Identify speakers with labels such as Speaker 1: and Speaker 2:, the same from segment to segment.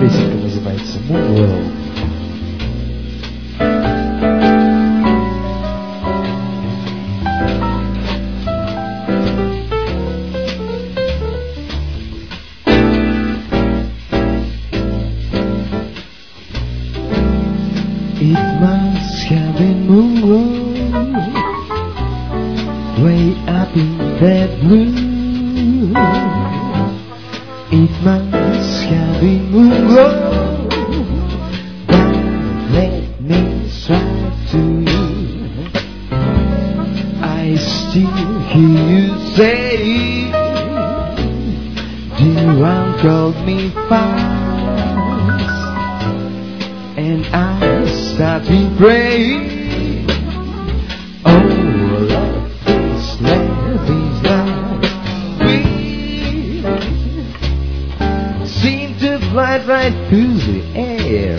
Speaker 1: Песенка называется Moon World. It must have been moonlight way up in that blue. It must have been moonlight that let me strike to you. I still hear you say, dear one called me fast. And I started praying, oh Lord, please let these lights we seem to fly right through the air.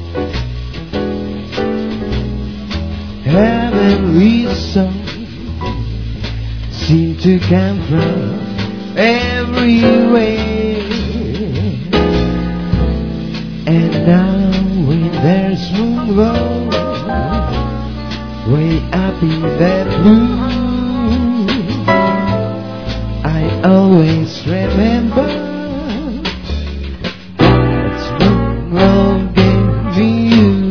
Speaker 1: Heavenly songs seem to come from everywhere. And now when there's moon glow way up in that blue, I always remember that moon glow gave me you.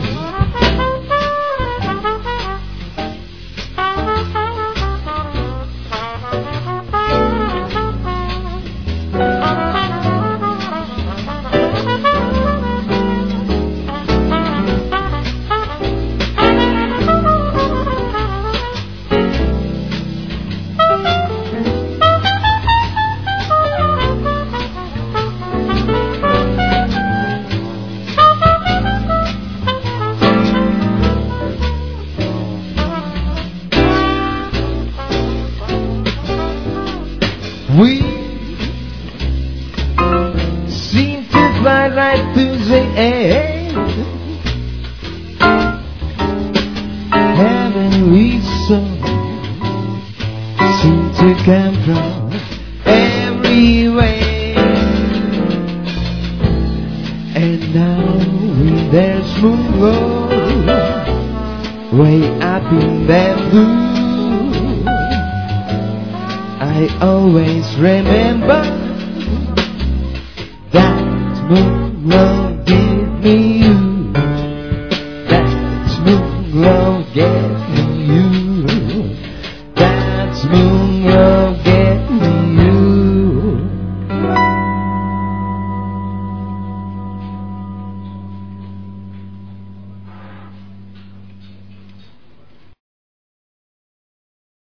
Speaker 1: We seem to fly right through the air. Heavenly songs seem to come from everywhere. And now when there's moon glow way up in that blue, I always remember that moon glow.